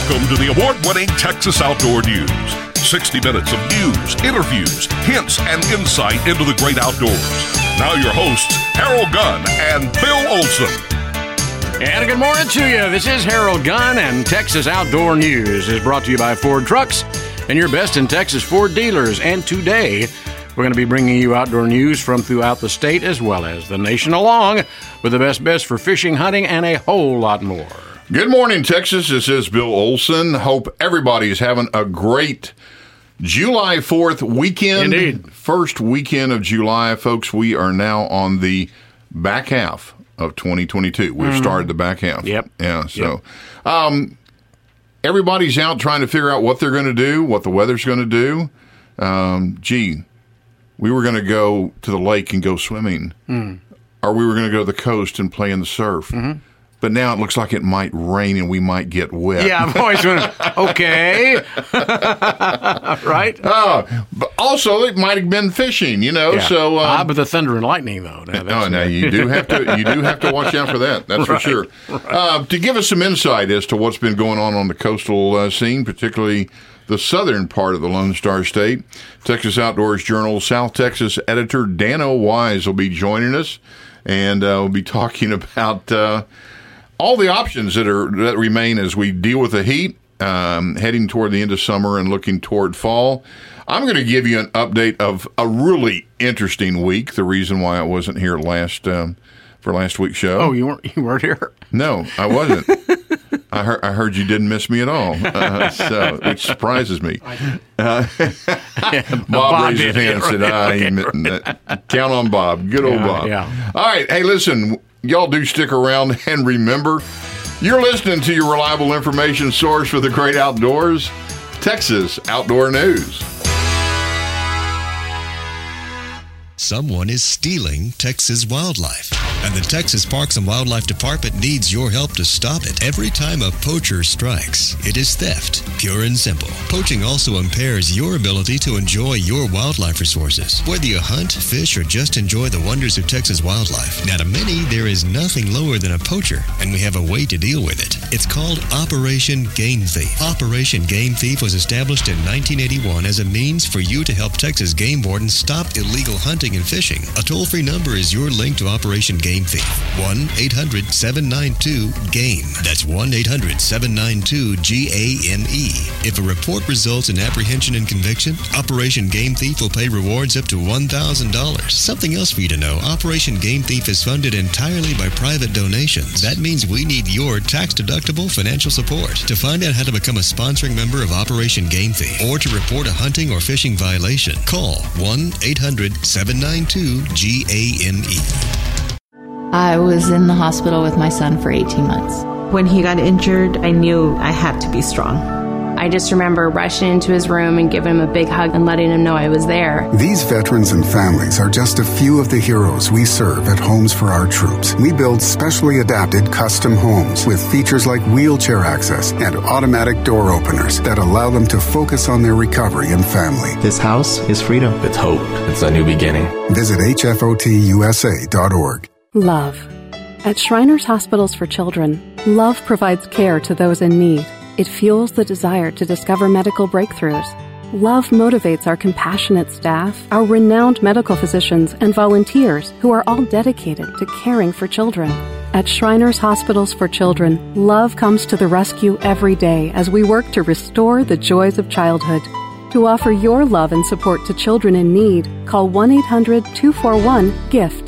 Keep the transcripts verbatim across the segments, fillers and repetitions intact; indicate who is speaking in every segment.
Speaker 1: Welcome to the award-winning Texas Outdoor News. sixty minutes of news, interviews, hints, and insight into the great outdoors. Now your hosts, Harold Gunn and Bill Olson.
Speaker 2: And good morning to you. This is Harold Gunn, and Texas Outdoor News is brought to you by Ford Trucks and your best in Texas Ford dealers. And today, we're going to be bringing you outdoor news from throughout the state as well as the nation, along with the best best for fishing, hunting, and a whole lot more.
Speaker 3: Good morning, Texas. This is Bill Olson. Hope everybody's having a great July fourth weekend.
Speaker 2: Indeed.
Speaker 3: First weekend of July, folks. We are now on the back half of twenty twenty-two. We've mm. started the back half.
Speaker 2: Yep.
Speaker 3: Yeah, so yep. Um, everybody's out trying to figure out what they're going to do, what the weather's going to do. Um, gee, we were going to go to the lake and go swimming, mm. or we were going to go to the coast and play in the surf. Mm-hmm. But now it looks like it might rain and we might get wet.
Speaker 2: Yeah, I've always been, okay. Right?
Speaker 3: Oh, but also, it might have been fishing, you know.
Speaker 2: Yeah.
Speaker 3: So, um,
Speaker 2: ah, but the thunder and lightning, though.
Speaker 3: No, no, no, you do have to. You do have to watch out for that. That's
Speaker 2: right,
Speaker 3: for sure. Right. Uh, to give us some insight as to what's been going on on the coastal uh, scene, particularly the southern part of the Lone Star State, Texas Outdoors Journal South Texas editor Dano Wise will be joining us, and uh, we'll be talking about Uh, all the options that are that remain as we deal with the heat, um, heading toward the end of summer and looking toward fall. I'm going to give you an update of a really interesting week. The reason why I wasn't here last um, for last week's show.
Speaker 2: Oh, you weren't you weren't here?
Speaker 3: No, I wasn't. I heard I heard you didn't miss me at all, uh, so which surprises me. Uh,
Speaker 2: yeah,
Speaker 3: Bob,
Speaker 2: Bob
Speaker 3: raised his hand and said,
Speaker 2: okay,
Speaker 3: "I right. Count on Bob." Good old
Speaker 2: yeah,
Speaker 3: Bob.
Speaker 2: Yeah.
Speaker 3: All right, hey, listen. Y'all do stick around and remember, you're listening to your reliable information source for the great outdoors, Texas Outdoor News.
Speaker 4: Someone is stealing Texas wildlife, and the Texas Parks and Wildlife Department needs your help to stop it. Every time a poacher strikes, it is theft, pure and simple. Poaching also impairs your ability to enjoy your wildlife resources. Whether you hunt, fish, or just enjoy the wonders of Texas wildlife, now to many, there is nothing lower than a poacher, and we have a way to deal with it. It's called Operation Game Thief. Operation Game Thief was established in nineteen eighty-one as a means for you to help Texas game wardens stop illegal hunting and fishing. A toll-free number is your link to Operation Game Thief. one eight hundred seven nine two GAME. That's one eight hundred seven nine two G A M E. If a report results in apprehension and conviction, Operation Game Thief will pay rewards up to one thousand dollars. Something else for you to know, Operation Game Thief is funded entirely by private donations. That means we need your tax-deductible financial support. To find out how to become a sponsoring member of Operation Game Thief or to report a hunting or fishing violation, call one eight hundred seven nine two G A M E.
Speaker 5: I was in the hospital with my son for eighteen months.
Speaker 6: When he got injured, I knew I had to be strong.
Speaker 7: I just remember rushing into his room and giving him a big hug and letting him know I was there.
Speaker 8: These veterans and families are just a few of the heroes we serve at Homes for Our Troops. We build specially adapted custom homes with features like wheelchair access and automatic door openers that allow them to focus on their recovery and family.
Speaker 9: This house is freedom. It's hope. It's a new beginning.
Speaker 8: Visit H F O T U S A dot org.
Speaker 10: Love. At Shriners Hospitals for Children, love provides care to those in need. It fuels the desire to discover medical breakthroughs. Love motivates our compassionate staff, our renowned medical physicians, and volunteers who are all dedicated to caring for children. At Shriners Hospitals for Children, love comes to the rescue every day as we work to restore the joys of childhood. To offer your love and support to children in need, call one eight hundred two four one GIFT.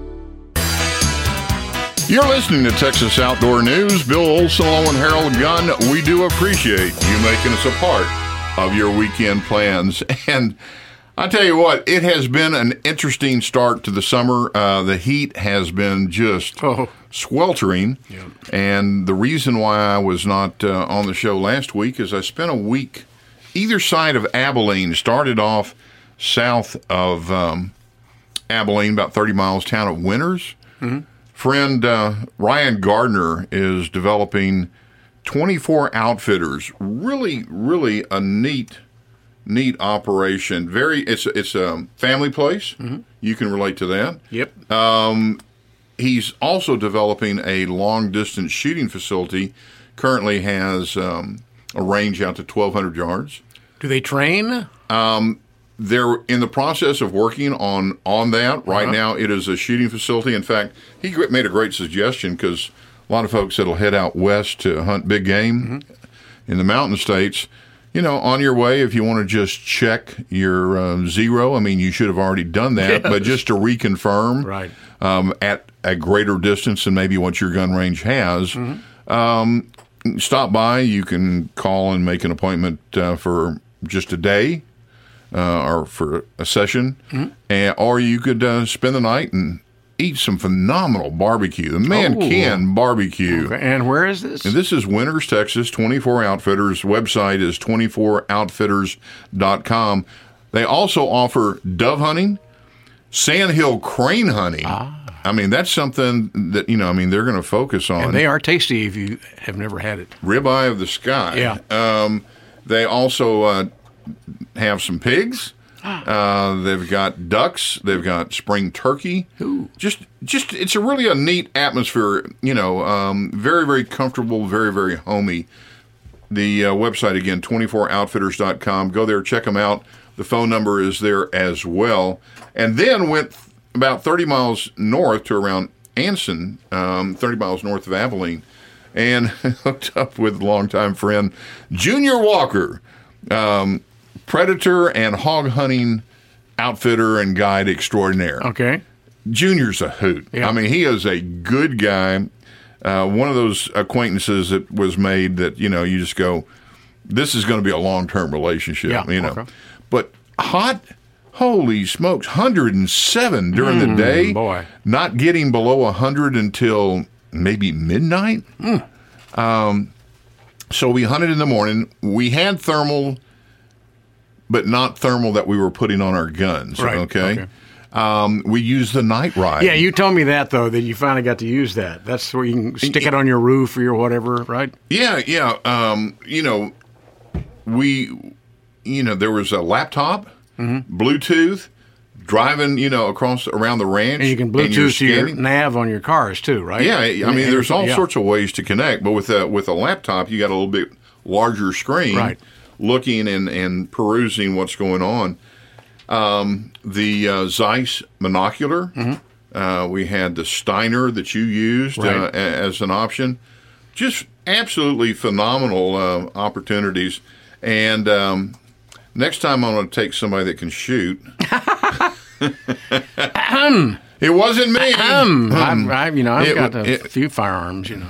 Speaker 3: You're listening to Texas Outdoor News. Bill Olson and Harold Gunn. We do appreciate you making us a part of your weekend plans. And I tell you what, it has been an interesting start to the summer. Uh, the heat has been just oh. sweltering. Yep. And the reason why I was not uh, on the show last week is I spent a week either side of Abilene. Started off south of um, Abilene, about thirty miles, town of Winters. Mm-hmm. Friend uh, Ryan Gardner is developing twenty-four outfitters. Really, really a neat, neat operation. Very, it's it's a family place. Mm-hmm. You can relate to that.
Speaker 2: Yep.
Speaker 3: Um, he's also developing a long distance shooting facility. Currently has um, a range out to twelve hundred yards.
Speaker 2: Do they train?
Speaker 3: Um, they're in the process of working on, on that. Right
Speaker 2: Uh-huh.
Speaker 3: now, it is a shooting facility. In fact, he gr- made a great suggestion because a lot of folks that'll head out west to hunt big game mm-hmm. in the mountain states, you know, on your way, if you want to just check your uh, zero, I mean, you should have already done that,
Speaker 2: Yes.
Speaker 3: but just to reconfirm
Speaker 2: Right.
Speaker 3: um, at a greater distance than maybe what your gun range has, mm-hmm. um, stop by. You can call and make an appointment uh, for just a day uh, or for a session, mm-hmm. and, or you could uh, spend the night and eat some phenomenal barbecue. The man
Speaker 2: Oh.
Speaker 3: can barbecue.
Speaker 2: Okay. And where is this?
Speaker 3: And this is Winters, Texas, twenty-four Outfitters. Website is twenty-four outfitters dot com. They also offer dove hunting, sandhill crane hunting.
Speaker 2: Ah.
Speaker 3: I mean, that's something that, you know, I mean, they're going to focus on.
Speaker 2: And they are tasty if you have never had it.
Speaker 3: Ribeye of the sky.
Speaker 2: Yeah.
Speaker 3: Um, they also uh, have some pigs. Uh, they've got ducks. They've got spring turkey.
Speaker 2: Ooh.
Speaker 3: Just, just, it's a really a neat atmosphere. You know, um, very, very comfortable, very, very homey. The uh, website again, twenty-four outfitters dot com. Go there, check them out. The phone number is there as well. And then went about thirty miles north to around Anson, um, thirty miles north of Abilene, and hooked up with longtime friend Junior Walker. Um, Predator and hog hunting outfitter and guide extraordinaire.
Speaker 2: Okay.
Speaker 3: Junior's a hoot.
Speaker 2: Yeah.
Speaker 3: I mean, he is a good guy. Uh, one of those acquaintances that was made that, you know, you just go, this is going to be a long-term relationship,
Speaker 2: Yeah,
Speaker 3: you know.
Speaker 2: okay.
Speaker 3: But hot, holy smokes, one hundred seven during
Speaker 2: Mm,
Speaker 3: the day.
Speaker 2: boy.
Speaker 3: Not getting below one hundred until maybe midnight.
Speaker 2: Mm.
Speaker 3: Um, so we hunted in the morning. We had thermal, but not thermal that we were putting on our guns.
Speaker 2: Right,
Speaker 3: Okay.
Speaker 2: okay.
Speaker 3: Um, we used the night ride.
Speaker 2: Yeah, you told me that, though, that you finally got to use that. That's where you can stick it on your roof or your whatever, right?
Speaker 3: Yeah, yeah. Um, you know, we, you know, there was a laptop,
Speaker 2: Mm-hmm.
Speaker 3: Bluetooth, driving, you know, across around the ranch.
Speaker 2: And you can
Speaker 3: you're
Speaker 2: Bluetooth to your
Speaker 3: scanning.
Speaker 2: nav on your cars, too, right?
Speaker 3: Yeah, I mean, there's all
Speaker 2: Yeah.
Speaker 3: sorts of ways to connect, but with a, with a laptop, you got a little bit larger screen,
Speaker 2: Right.
Speaker 3: looking and, and perusing what's going on. Um, the uh, Zeiss monocular,
Speaker 2: Mm-hmm.
Speaker 3: uh, we had the Steiner that you used
Speaker 2: Right.
Speaker 3: uh, a- as an option. Just absolutely phenomenal uh, opportunities. And um, next time I'm going to take somebody that can shoot. It wasn't me.
Speaker 2: Um, I've, I've, you know, I've
Speaker 3: It
Speaker 2: got
Speaker 3: wa-
Speaker 2: a
Speaker 3: it-
Speaker 2: few firearms, you know.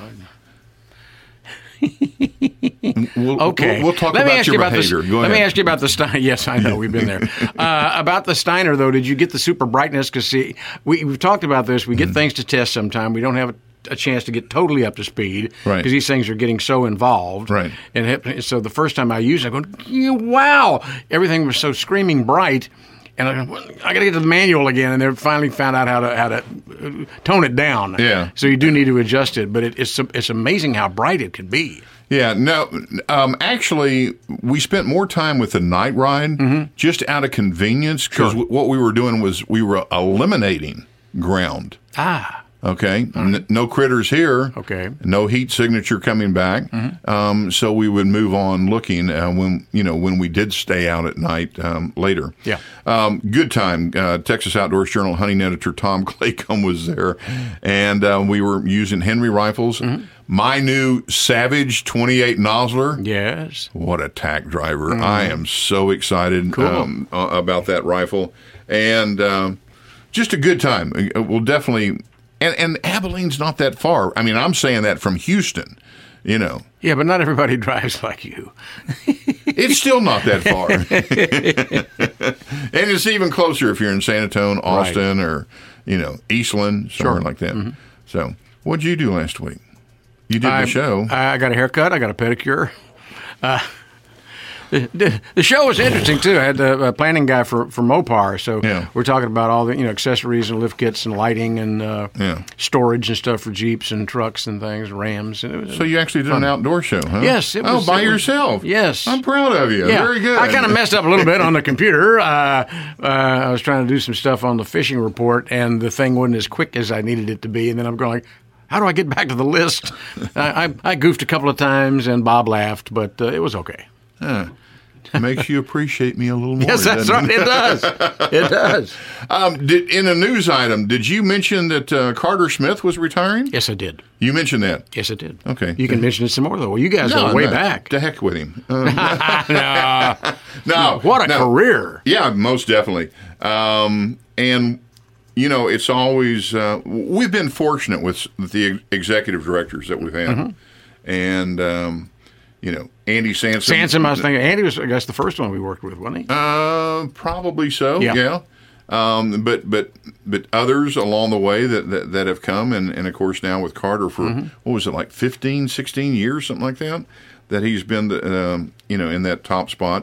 Speaker 3: We'll,
Speaker 2: Okay.
Speaker 3: we'll, we'll talk
Speaker 2: let me
Speaker 3: about
Speaker 2: ask
Speaker 3: your
Speaker 2: you about
Speaker 3: behavior.
Speaker 2: The,
Speaker 3: Go
Speaker 2: let
Speaker 3: ahead.
Speaker 2: me ask you about the Steiner. Yes, I know. We've been there. uh, about the Steiner, though, did you get the super brightness? Because, see, we, we've talked about this. We get
Speaker 3: Mm-hmm.
Speaker 2: things to test sometime. We don't have a, a chance to get totally up to speed
Speaker 3: Right.
Speaker 2: because these things are getting so involved.
Speaker 3: Right.
Speaker 2: And it, so the first time I used it, I go, "Yeah, wow, everything was so screaming bright. And I, I got to get to the manual again, and they finally found out how to how to uh, tone it down.
Speaker 3: Yeah.
Speaker 2: So you do need to adjust it, but it, it's it's amazing how bright it can be.
Speaker 3: Yeah, no, um, actually, we spent more time with the night ride just out of convenience because
Speaker 2: Sure.
Speaker 3: w- what we were doing was we were eliminating ground.
Speaker 2: Ah.
Speaker 3: Okay, N- no critters here.
Speaker 2: Okay.
Speaker 3: No heat signature coming back. Um, so we would move on looking uh, when you know when we did stay out at night um, later.
Speaker 2: Yeah.
Speaker 3: Um, good time. Uh, Texas Outdoors Journal hunting editor Tom Claycomb was there, and uh, we were using Henry rifles. My new Savage twenty-eight Nosler.
Speaker 2: Yes.
Speaker 3: What a tack driver! I am so excited
Speaker 2: Cool.
Speaker 3: um, uh, about that rifle, and um, just a good time. Uh, We'll definitely. And, and Abilene's not that far. I mean, I'm saying that from Houston, you know.
Speaker 2: Yeah, but not everybody drives like you.
Speaker 3: It's still not that far. And it's even closer if you're in San Antonio, Austin, or, you know, Eastland, somewhere
Speaker 2: Sure.
Speaker 3: like that.
Speaker 2: Mm-hmm.
Speaker 3: So, what'd you do last week? You did
Speaker 2: I,
Speaker 3: the show.
Speaker 2: I got a haircut. I got a pedicure. Uh, the, the, the show was interesting too. I had a, a planning guy for, for Mopar, so
Speaker 3: Yeah.
Speaker 2: we're talking about all the you know accessories and lift kits and lighting and uh,
Speaker 3: Yeah.
Speaker 2: storage and stuff for Jeeps and trucks and things, Rams. And it was
Speaker 3: So you actually did
Speaker 2: fun.
Speaker 3: an outdoor show, huh?
Speaker 2: Yes, it
Speaker 3: oh,
Speaker 2: was-
Speaker 3: by
Speaker 2: it was-
Speaker 3: yourself.
Speaker 2: yes.
Speaker 3: I'm proud of you.
Speaker 2: Yeah,
Speaker 3: Very good.
Speaker 2: I kind of messed up a little bit on the computer. Uh, uh, I was trying to do some stuff on the fishing report, and the thing wasn't as quick as I needed it to be. And then I'm going like, how do I get back to the list? I, I, I goofed a couple of times, and Bob laughed, but uh, it was okay.
Speaker 3: Huh. Makes you appreciate me a little more.
Speaker 2: Yes, that's right. It? it does. It does.
Speaker 3: Um, did, in a news item, did you mention that uh, Carter Smith was retiring?
Speaker 2: Yes, I did.
Speaker 3: You mentioned that?
Speaker 2: Yes, I did.
Speaker 3: Okay.
Speaker 2: You can mention it some more, though. Well, you guys
Speaker 3: no,
Speaker 2: go way
Speaker 3: no,
Speaker 2: back.
Speaker 3: To heck with him. Um,
Speaker 2: no.
Speaker 3: no.
Speaker 2: What a
Speaker 3: no.
Speaker 2: career.
Speaker 3: Yeah, most definitely. Um, and, you know, it's always, uh, we've been fortunate with the executive directors that we've had. Mm-hmm. And, um, you know, Andy Sansom.
Speaker 2: Sansom, I was thinking, Andy was, I guess, the first one we worked with, wasn't he?
Speaker 3: Uh, probably so, yeah. yeah. Um, but but but others along the way that, that, that have come, and, and, of course, now with Carter for, mm-hmm. what was it, like fifteen, sixteen years, something like that, that he's been, the, um, you know, in that top spot.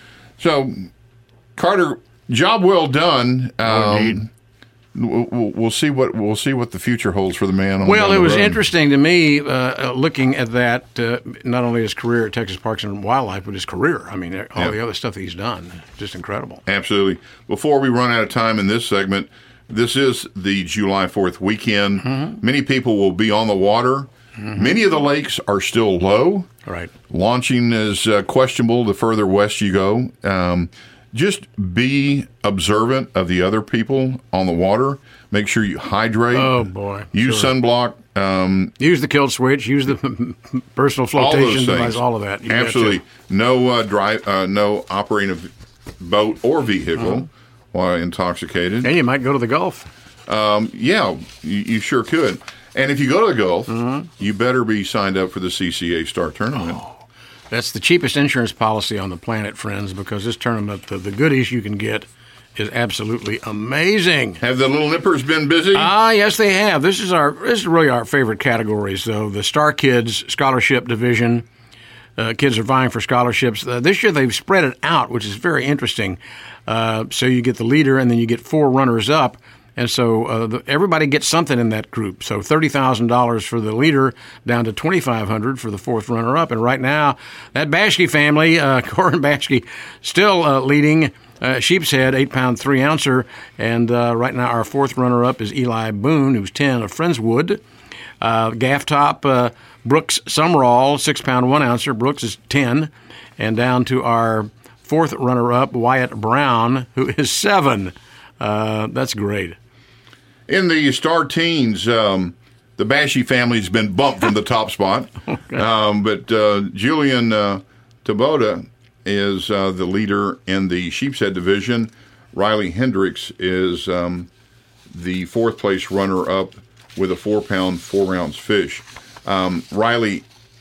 Speaker 3: So, Carter, job well done. Um, We'll, we'll see what we'll see what the future holds for the man. On
Speaker 2: well,
Speaker 3: the
Speaker 2: it was
Speaker 3: road.
Speaker 2: interesting to me uh, looking at that. Uh, not only his career at Texas Parks and Wildlife, but his career. I mean, all yeah. the other stuff that he's done, just incredible.
Speaker 3: Absolutely. Before we run out of time in this segment, this is the July fourth weekend. Mm-hmm. Many people will be on the water. Mm-hmm. Many of the lakes are still low.
Speaker 2: Right.
Speaker 3: Launching is uh, questionable the further west you go. Um, Just be observant of the other people on the water. Make sure you hydrate.
Speaker 2: Oh, boy.
Speaker 3: Use
Speaker 2: sure.
Speaker 3: sunblock. Um,
Speaker 2: use the kill switch. Use the personal flotation device. All of that. You
Speaker 3: Absolutely. No uh, drive. Uh, no operating a boat or vehicle uh-huh. while intoxicated.
Speaker 2: And you might go to the Gulf.
Speaker 3: Um, yeah, you, you sure could. And if you go to the Gulf, uh-huh. you better be signed up for the C C A Star Tournament.
Speaker 2: Oh. That's the cheapest insurance policy on the planet, friends, because this tournament, the, the goodies you can get is absolutely amazing.
Speaker 3: Have the little nippers been busy?
Speaker 2: Ah, yes, they have. This is our this is really our favorite categories, though. The Star Kids Scholarship Division. Uh, kids are vying for scholarships. Uh, this year they've spread it out, which is very interesting. Uh, so you get the leader, and then you get four runners-up. And so uh, the, everybody gets something in that group. So thirty thousand dollars for the leader, down to twenty-five hundred dollars for the fourth runner-up. And right now, that Bashke family, uh, Corin Bashke, still uh, leading. Uh, Sheep's Head, eight-pound, three-ouncer. And uh, right now, our fourth runner-up is Eli Boone, who's ten, of Friendswood. Uh, Gaff Top, uh, Brooks Sumrall, six-pound, one-ouncer. Brooks is ten. And down to our fourth runner-up, Wyatt Brown, who is seven. Uh, that's great.
Speaker 3: In the Star Teens, um, the Bashke family's been bumped from the top spot. Okay. Um, but uh, Julian uh, Taboda is uh, the leader in the Sheep's Head division. Riley Hendricks is um, the fourth place runner-up with a four-pound, four-ounce fish. Um, Riley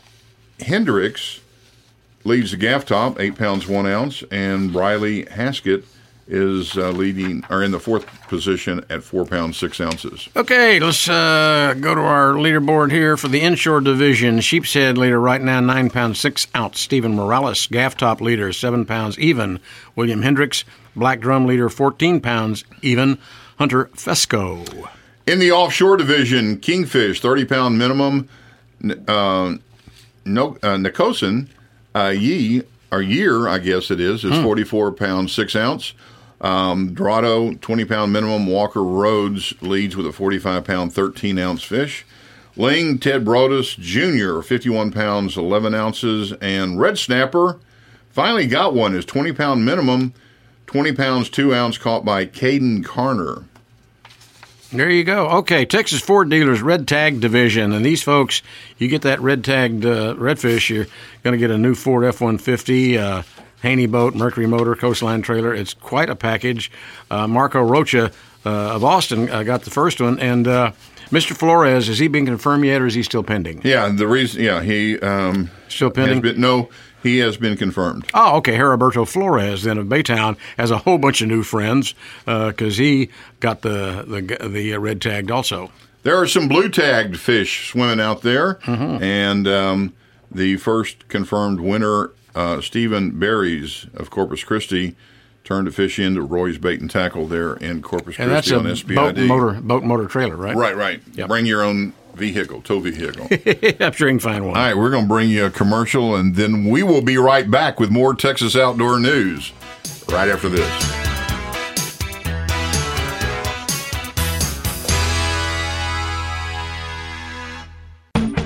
Speaker 3: Hendricks leads the gaff top, eight pounds, one ounce, and Riley Haskett is uh, leading, or in the fourth position at four pounds, six ounces.
Speaker 2: Okay, let's uh, go to our leaderboard here for the inshore division. Sheep's Head leader right now, nine pounds, six ounce, Stephen Morales. Gaff top leader, seven pounds, even, William Hendricks. Black drum leader, fourteen pounds, even, Hunter Fesco.
Speaker 3: In the offshore division, Kingfish, thirty-pound minimum, uh, no, uh, Nikosin, uh, Yi, or year, I guess it is, is hmm. forty-four pounds, six ounce. Um, Dorado, twenty-pound minimum. Walker Rhodes leads with a forty-five pound, thirteen ounce fish. Ling, Ted Brodus Junior, fifty-one pounds, eleven ounces. And Red Snapper finally got one, is twenty-pound minimum, twenty pounds, two ounce, caught by Caden Carner.
Speaker 2: There you go. Okay, Texas Ford Dealers Red Tag Division. And these folks, you get that red tagged uh, redfish, you're going to get a new Ford F one fifty, uh, Haney boat, Mercury motor, Coastline trailer. It's quite a package. Uh, Marco Rocha uh, of Austin uh, got the first one. And uh, Mister Flores, has he been confirmed yet, or is he still pending?
Speaker 3: Yeah, the reason, yeah, he um,
Speaker 2: still pending.
Speaker 3: Has been, no, he has been confirmed.
Speaker 2: Oh, okay. Heriberto Flores, then of Baytown, has a whole bunch of new friends because uh, he got the the the red tagged also.
Speaker 3: There are some blue tagged fish swimming out there,
Speaker 2: mm-hmm.
Speaker 3: and um, the first confirmed winner, uh, Stephen Berries of Corpus Christi, turned to fish into Roy's Bait and Tackle there in Corpus
Speaker 2: and
Speaker 3: Christi on
Speaker 2: that's
Speaker 3: S P I D.
Speaker 2: Boat motor, boat motor trailer, right?
Speaker 3: Right, right.
Speaker 2: Yep.
Speaker 3: Bring your own vehicle, tow vehicle.
Speaker 2: I'm sure you can find one.
Speaker 3: All right, we're going to bring you a commercial, and then we will be right back with more Texas Outdoor News right after this.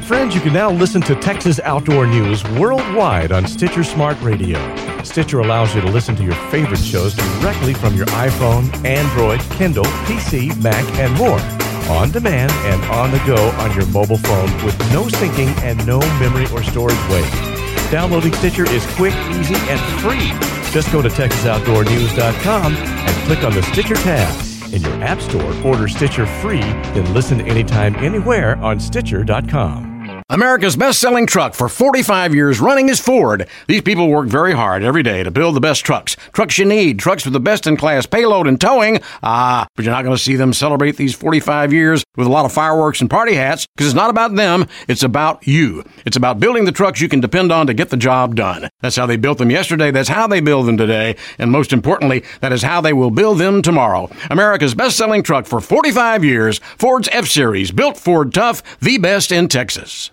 Speaker 11: friends, you can now listen to Texas Outdoor News worldwide on Stitcher Smart Radio. Stitcher allows you to listen to your favorite shows directly from your iPhone, Android, Kindle, P C, Mac, and more. On demand and on the go on your mobile phone with no syncing and no memory or storage waste. Downloading Stitcher is quick, easy, and free. Just go to Texas Outdoor News dot com and click on the Stitcher tab. In your app store, order Stitcher free, then listen anytime, anywhere on Stitcher dot com.
Speaker 2: America's best-selling truck for forty-five years running is Ford. These people work very hard every day to build the best trucks. Trucks you need, trucks with the best-in-class payload and towing. Ah, but you're not going to see them celebrate these forty-five years with a lot of fireworks and party hats, because it's not about them, it's about you. It's about building the trucks you can depend on to get the job done. That's how they built them yesterday, that's how they build them today, and most importantly, that is how they will build them tomorrow. America's best-selling truck for forty-five years, Ford's F-Series, built Ford tough, the best in Texas.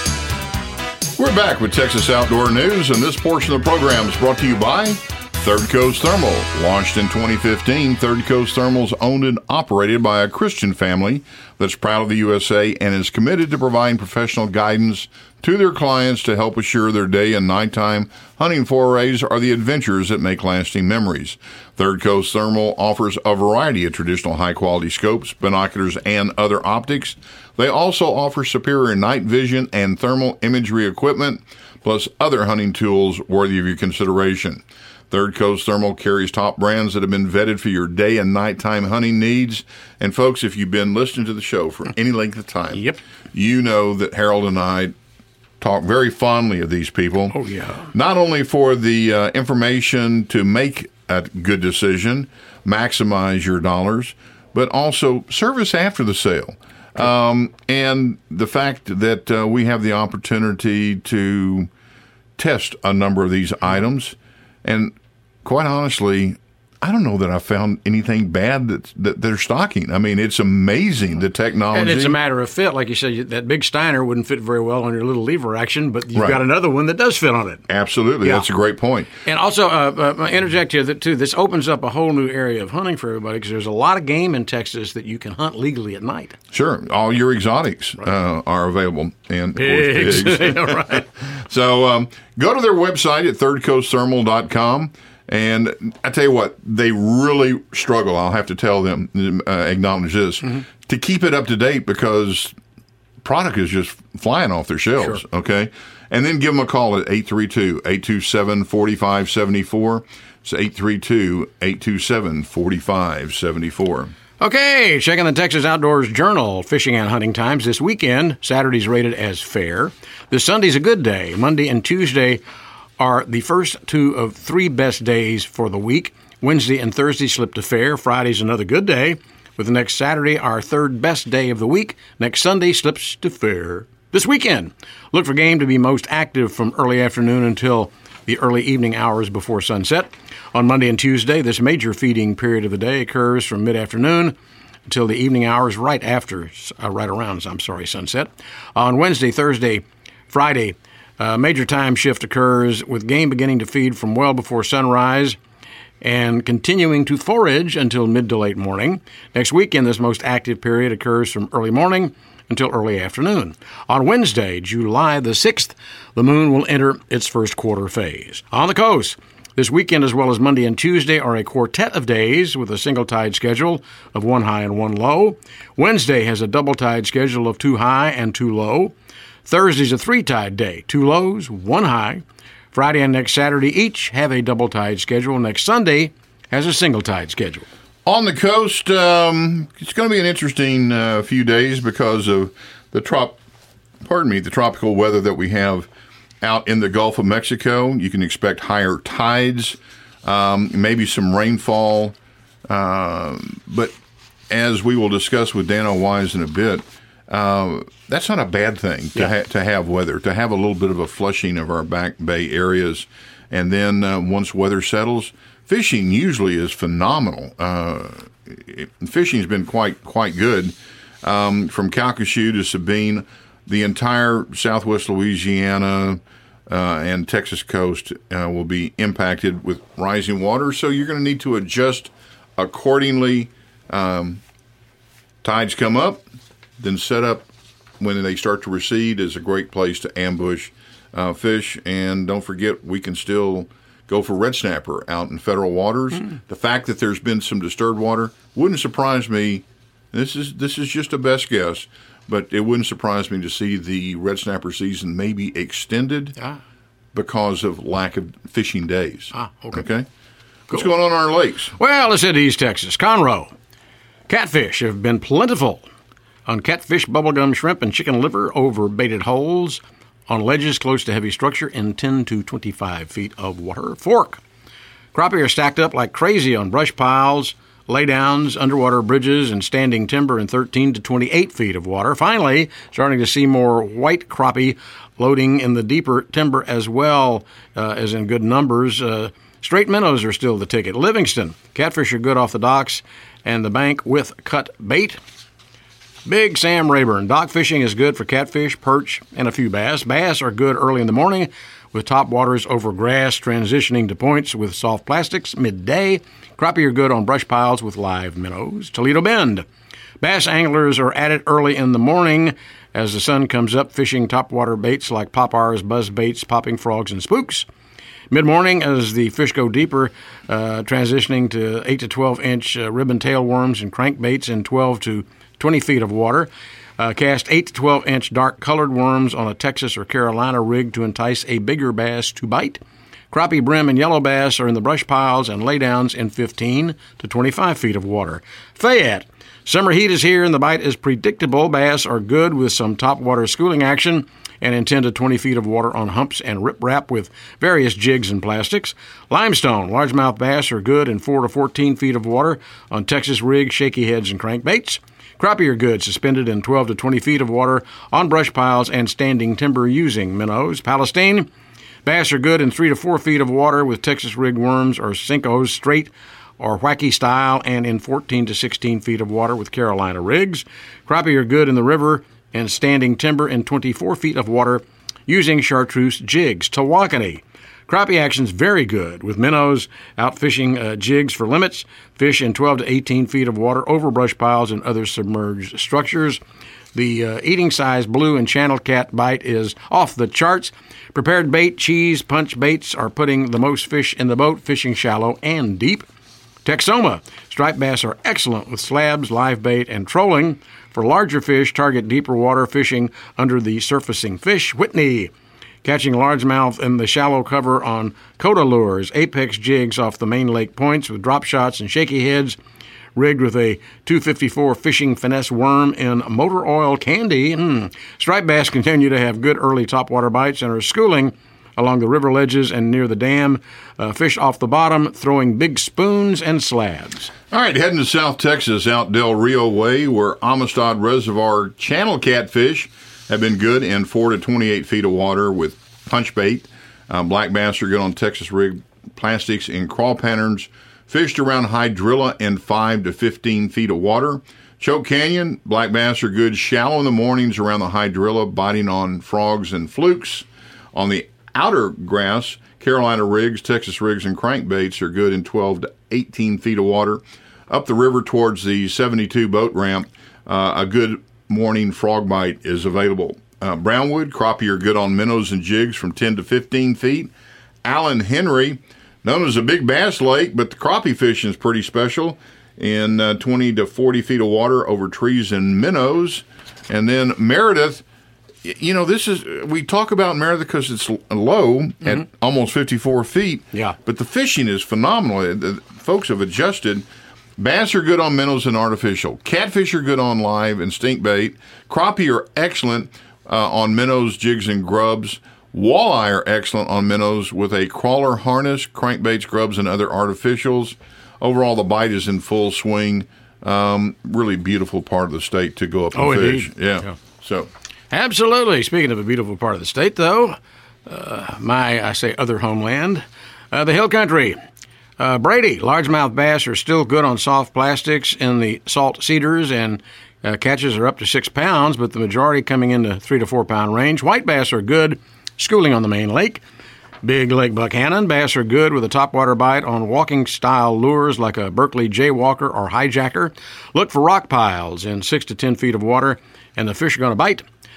Speaker 3: We're back with Texas Outdoor News, and this portion of the program is brought to you by Third Coast Thermal. Launched in twenty fifteen, Third Coast Thermal is owned and operated by a Christian family that's proud of the U S A and is committed to providing professional guidance to their clients to help assure their day and nighttime hunting forays are the adventures that make lasting memories. Third Coast Thermal offers a variety of traditional high-quality scopes, binoculars, and other optics. They also offer superior night vision and thermal imagery equipment, plus other hunting tools worthy of your consideration. Third Coast Thermal carries top brands that have been vetted for your day and nighttime hunting needs. And folks, if you've been listening to the show for any length of time,
Speaker 2: yep.
Speaker 3: you know that Harold and I talk very fondly of these people.
Speaker 2: Oh, yeah.
Speaker 3: Not only for the uh, information to make a good decision, maximize your dollars, but also service after the sale. Um, and the fact that uh, we have the opportunity to test a number of these items. And quite honestly, I don't know that I found anything bad that, that they're stocking. I mean, it's amazing, the technology.
Speaker 2: And it's a matter of fit. Like you said, that big Steiner wouldn't fit very well on your little lever action, but you've
Speaker 3: right.
Speaker 2: got another one that does fit on it.
Speaker 3: Absolutely. Yeah. That's a great point.
Speaker 2: And also, uh, uh, interject here, that too, this opens up a whole new area of hunting for everybody, because there's a lot of game in Texas that you can hunt legally at night.
Speaker 3: Sure. All your exotics right. uh, are available. And
Speaker 2: pigs.
Speaker 3: Of course, pigs.
Speaker 2: Right.
Speaker 3: So um, go to their website at third coast thermal dot com. And I tell you what, they really struggle, I'll have to tell them, uh, acknowledge this, mm-hmm. to keep it up to date, because product is just flying off their shelves, sure. okay? And then give them a call at eight three two, eight two seven, four five seven four. It's eight three two, eight two seven, four five seven four.
Speaker 2: Okay, checking the Texas Outdoors Journal, fishing and hunting times this weekend. Saturday's rated as fair. This Sunday's a good day. Monday and Tuesday are the first two of three best days for the week. Wednesday and Thursday slip to fair. Friday's another good day, with the next Saturday our third best day of the week. Next Sunday slips to fair. This weekend, look for game to be most active from early afternoon until the early evening hours before sunset. On Monday and Tuesday, this major feeding period of the day occurs from mid-afternoon until the evening hours right after, uh, right around, I'm sorry, sunset. On Wednesday, Thursday, Friday, a uh, major time shift occurs, with game beginning to feed from well before sunrise and continuing to forage until mid to late morning. Next weekend, this most active period occurs from early morning until early afternoon. On Wednesday, July the sixth, the moon will enter its first quarter phase. On the coast, this weekend as well as Monday and Tuesday are a quartet of days with a single tide schedule of one high and one low. Wednesday has a double tide schedule of two high and two low. Thursday's a three-tide day, two lows, one high. Friday and next Saturday each have a double-tide schedule. Next Sunday has a single-tide schedule.
Speaker 3: On the coast, um, it's going to be an interesting uh, few days because of the trop, pardon me, the tropical weather that we have out in the Gulf of Mexico. You can expect higher tides, um, maybe some rainfall. Uh, but as we will discuss with Dan O'Wise in a bit, Uh, that's not a bad thing to,
Speaker 2: yeah.
Speaker 3: ha- to have weather, to have a little bit of a flushing of our back bay areas. And then uh, once weather settles, fishing usually is phenomenal. Uh, it, fishing has been quite quite good. Um, from Calcasieu to Sabine, the entire southwest Louisiana uh, and Texas coast uh, will be impacted with rising water. So you're going to need to adjust accordingly. Um, tides come up, then set up when they start to recede, is a great place to ambush uh, fish. And don't forget, we can still go for red snapper out in federal waters. Mm. The fact that there's been some disturbed water wouldn't surprise me. This is this is just a best guess, but it wouldn't surprise me to see the red snapper season maybe extended ah. because of lack of fishing days. Ah, okay. okay? Cool. What's going on in our lakes?
Speaker 2: Well, let's head to East Texas. Conroe. Catfish have been plentiful on catfish, bubblegum shrimp, and chicken liver over baited holes on ledges close to heavy structure in ten to twenty-five feet of water. Fork. Crappie are stacked up like crazy on brush piles, laydowns, underwater bridges, and standing timber in thirteen to twenty-eight feet of water. Finally, starting to see more white crappie loading in the deeper timber as well uh, as in good numbers. Uh, straight minnows are still the ticket. Livingston. Catfish are good off the docks and the bank with cut bait. Big Sam Rayburn. Dock fishing is good for catfish, perch, and a few bass. Bass are good early in the morning with top waters over grass, transitioning to points with soft plastics midday. Crappie are good on brush piles with live minnows. Toledo Bend. Bass anglers are at it early in the morning as the sun comes up, fishing topwater baits like poppars, buzz baits, popping frogs, and spooks. Mid-morning, as the fish go deeper, uh, transitioning to eight to twelve inch uh, ribbon tailworms and crankbaits in twelve to twenty feet of water. Uh, cast eight to twelve inch dark-colored worms on a Texas or Carolina rig to entice a bigger bass to bite. Crappie, brim, and yellow bass are in the brush piles and laydowns in fifteen to twenty-five feet of water. Fayette. Summer heat is here and the bite is predictable. Bass are good with some topwater schooling action and in ten to twenty feet of water on humps and riprap with various jigs and plastics. Limestone. Largemouth bass are good in four to fourteen feet of water on Texas rigs, shaky heads, and crankbaits. Crappie are good, suspended in twelve to twenty feet of water on brush piles and standing timber using minnows. Palestine. Bass are good in three to four feet of water with Texas rig worms or Cincos, straight or wacky style, and in fourteen to sixteen feet of water with Carolina rigs. Crappie are good in the river and standing timber in twenty-four feet of water using chartreuse jigs. Tawakoni. Crappie action's very good with minnows out fishing uh, jigs for limits, fish in twelve to eighteen feet of water over brush piles and other submerged structures. The uh, eating size blue and channel cat bite is off the charts. Prepared bait, cheese, punch baits are putting the most fish in the boat, fishing shallow and deep. Texoma. Striped bass are excellent with slabs, live bait, and trolling. For larger fish, target deeper water fishing under the surfacing fish. Whitney. Catching largemouth in the shallow cover on Coda lures, apex jigs off the main lake points with drop shots and shaky heads, rigged with a two fifty-four fishing finesse worm in motor oil candy. Mm. Striped bass continue to have good early topwater bites and are schooling along the river ledges and near the dam. Uh, fish off the bottom, throwing big spoons and slabs.
Speaker 3: All right, heading to South Texas, out Del Rio Way, where Amistad Reservoir channel catfish have been good in four to twenty-eight feet of water with punch bait. Uh, black bass are good on Texas rig plastics in crawl patterns. Fished around hydrilla in five to fifteen feet of water. Choke Canyon, black bass are good shallow in the mornings around the hydrilla, biting on frogs and flukes. On the outer grass, Carolina rigs, Texas rigs, and crankbaits are good in twelve to eighteen feet of water. Up the river towards the seventy-two boat ramp, uh, a good morning frog bite is available. Uh, Brownwood, crappie are good on minnows and jigs from ten to fifteen feet. Allen Henry, known as a big bass lake, but the crappie fishing is pretty special in uh, twenty to forty feet of water over trees and minnows. And then Meredith, you know, this is, we talk about Meredith because it's low mm-hmm. at almost fifty-four feet.
Speaker 2: Yeah. But
Speaker 3: the fishing is phenomenal. The folks have adjusted. Bass are good on minnows and artificial. Catfish are good on live and stink bait. Crappie are excellent uh, on minnows, jigs, and grubs. Walleye are excellent on minnows with a crawler harness, crankbaits, grubs, and other artificials. Overall, the bite is in full swing. Um, really beautiful part of the state to go up and
Speaker 2: oh,
Speaker 3: fish.
Speaker 2: Indeed.
Speaker 3: Yeah.
Speaker 2: yeah.
Speaker 3: So,
Speaker 2: absolutely. Speaking of a beautiful part of the state, though, uh, my, I say, other homeland, uh, the Hill Country. Uh, Brady, largemouth bass are still good on soft plastics in the salt cedars, and uh, catches are up to six pounds, but the majority coming into three to four pound range. White bass are good schooling on the main lake. Big Lake Buckhannon, bass are good with a topwater bite on walking-style lures like a Berkeley Jaywalker or Hijacker. Look for rock piles in six to ten feet of water, and the fish are going to bite.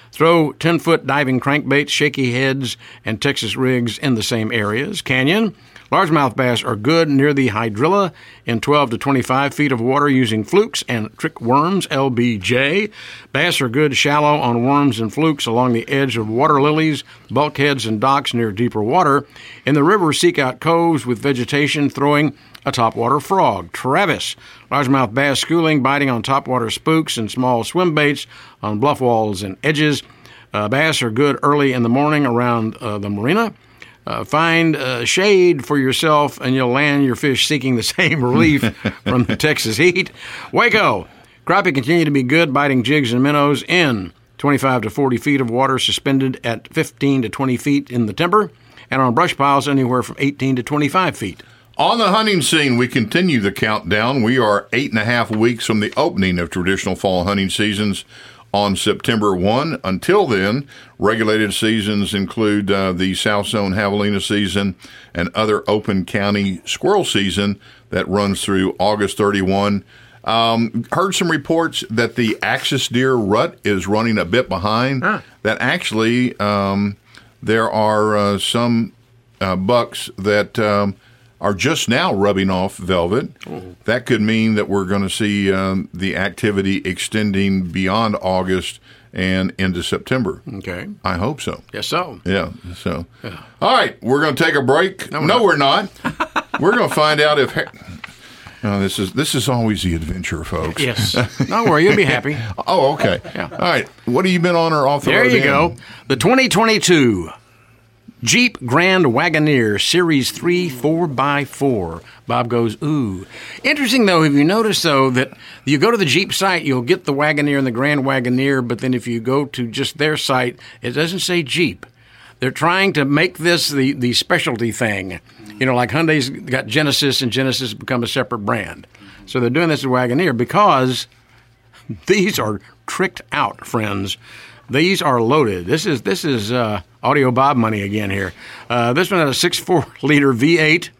Speaker 2: Throw ten-foot diving crankbaits, shaky heads, and Texas rigs in the same areas. Canyon. Largemouth bass are good near the hydrilla in twelve to twenty-five feet of water using flukes and trick worms, L B J. Bass are good shallow on worms and flukes along the edge of water lilies, bulkheads, and docks near deeper water. In the river, seek out coves with vegetation, throwing a topwater frog. Travis. Largemouth bass schooling, biting on topwater spooks and small swim baits on bluff walls and edges. Uh, bass are good early in the morning around uh, the marina. Uh, find uh, shade for yourself, and you'll land your fish seeking the same relief from the Texas heat. Waco. Crappie continue to be good, biting jigs and minnows in twenty-five to forty feet of water, suspended at fifteen to twenty feet in the timber, and on brush piles anywhere from eighteen to twenty-five feet.
Speaker 3: On the hunting scene, we continue the countdown. We are eight and a half weeks from the opening of traditional fall hunting seasons on September first. Until then, regulated seasons include uh, the South Zone Javelina season and other open county squirrel season that runs through August thirty-first. Um, heard some reports that the axis deer rut is running a bit behind. Huh. That actually um, there are uh, some uh, bucks that um, are just now rubbing off velvet. Ooh. That could mean that we're going to see um, the activity extending beyond August and into September.
Speaker 2: Okay.
Speaker 3: I hope so.
Speaker 2: Yes, so.
Speaker 3: Yeah, so. Yeah. All right, we're going to take a break.
Speaker 2: No, we're
Speaker 3: no,
Speaker 2: not.
Speaker 3: we're not. We're going to find out if... No, this is this is always the adventure, folks.
Speaker 2: Yes. Don't worry, you'll be happy.
Speaker 3: Oh, okay.
Speaker 2: Yeah.
Speaker 3: All right. What have you been on or off the
Speaker 2: there
Speaker 3: road
Speaker 2: you
Speaker 3: in?
Speaker 2: go. The twenty twenty-two Jeep Grand Wagoneer Series three four by four. Bob goes, ooh. Interesting, though, have you noticed, though, that you go to the Jeep site, you'll get the Wagoneer and the Grand Wagoneer, but then if you go to just their site, it doesn't say Jeep. They're trying to make this the, the specialty thing. You know, like Hyundai's got Genesis, and Genesis has become a separate brand. So they're doing this with Wagoneer because these are tricked out, friends. These are loaded. This is this is uh, Audio Bob money again here. Uh, this one has a six point four liter V eight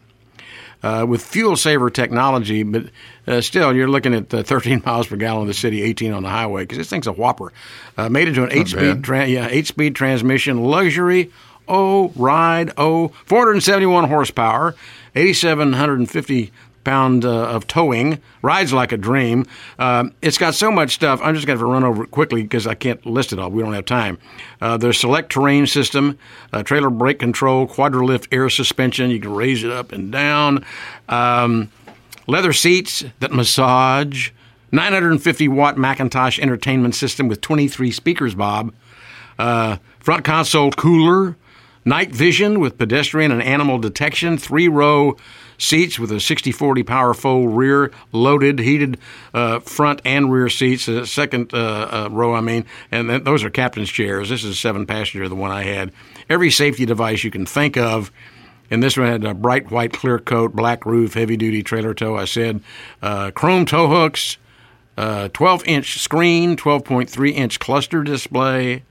Speaker 2: uh, with fuel saver technology, but uh, still you're looking at uh, thirteen miles per gallon in the city, eighteen on the highway, because this thing's a whopper. Uh, made into an eight-speed tra- yeah, eight-speed transmission, luxury. Oh, ride, oh, four hundred seventy-one horsepower, eight thousand seven hundred fifty pound uh, of towing, rides like a dream. Uh, it's got so much stuff. I'm just going to run over it quickly because I can't list it all. We don't have time. Uh, there's select terrain system, uh, trailer brake control, quadrilift air suspension. You can raise it up and down. Um, leather seats that massage. nine hundred fifty watt Macintosh entertainment system with twenty-three speakers, Bob. Uh, front console cooler. Night vision with pedestrian and animal detection, three-row seats with a sixty forty power fold rear, loaded, heated uh, front and rear seats, uh, second uh, uh, row, I mean, and th- those are captain's chairs. This is a seven-passenger, the one I had. Every safety device you can think of, and this one had a bright white clear coat, black roof, heavy-duty trailer tow, I said, uh, chrome tow hooks, uh, twelve-inch screen, twelve point three inch cluster display.